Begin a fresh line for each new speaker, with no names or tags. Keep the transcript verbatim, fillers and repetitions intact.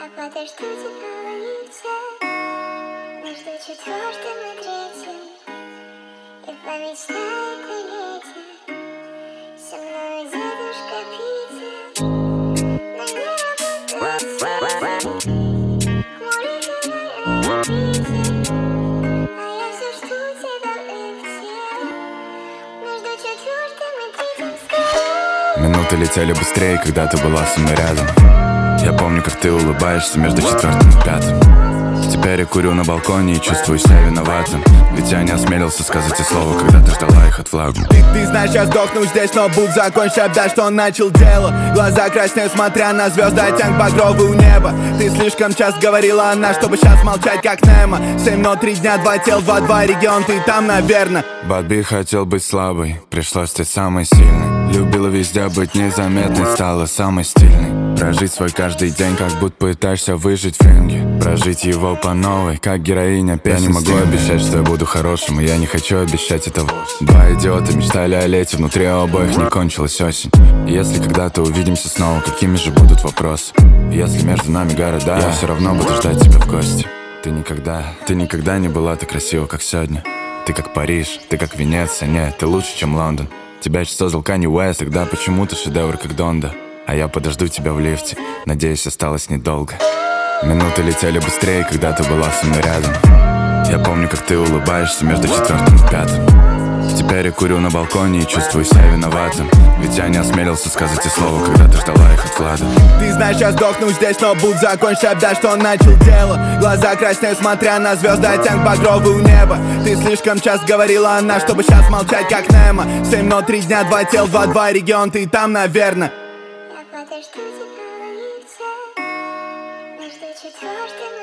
подожду тебя в улице между четвертым и третьим, и помечтает о лете со мной дедушка Питер. На мне работает хмурый на Питер, а я все жду тебя в лифте между четвертым и третьим скорее.
Минуты летели быстрее, когда ты была со мной рядом. Я помню, как ты улыбаешься между четвертым и пятым. Теперь я курю на балконе и чувствую себя виноватым, ведь я не осмелился сказать и слова, когда ты ждала их от флага.
Ты, ты знаешь, я сдохну здесь, но будь закончи, обдай, что он начал дело. Глаза краснеют, смотря на звезды, оттенок багровый у неба. Ты слишком часто говорила она, чтобы сейчас молчать, как Немо. Семь, но три дня, два тел, два, два регион, ты там, наверно.
Бадби хотел быть слабой, пришлось стать самой сильной. Любила везде быть незаметной, стала самой стильной. Прожить свой каждый день, как будто пытаешься выжить в ринге. Прожить его по новой, как героиня песни. Я не могу обещать, что я буду хорошим, и я не хочу обещать это вовсе. Два идиота мечтали о лете, внутри у обоих не кончилась осень. И если когда-то увидимся снова, какими же будут вопросы? И если между нами города, я все равно буду ждать тебя в гости. Ты никогда, ты никогда не была так красива, как сегодня. Ты как Париж, ты как Венеция, нет, ты лучше, чем Лондон. Тебя еще создал Канье Уэст, тогда почему ты шедевр, как Донда? А я подожду тебя в лифте, надеюсь, осталось недолго. Минуты летели быстрее, когда ты была со мной рядом. Я помню, как ты улыбаешься между четвертым и пятым. Теперь я курю на балконе и чувствую себя виноватым, ведь я не осмелился сказать и слова, когда ты ждала их от Влада.
Ты знаешь, я сдохну здесь, но будь закончи, обдай, что он начал дело. Глаза краснеют, смотря на звезды, оттенок багровый у неба. Ты слишком часто говорила она, чтобы сейчас молчать, как Немо. Семь, но три дня, два тел, два, два регион, ты там, наверно.
Я подожду тебя в улице между четвертым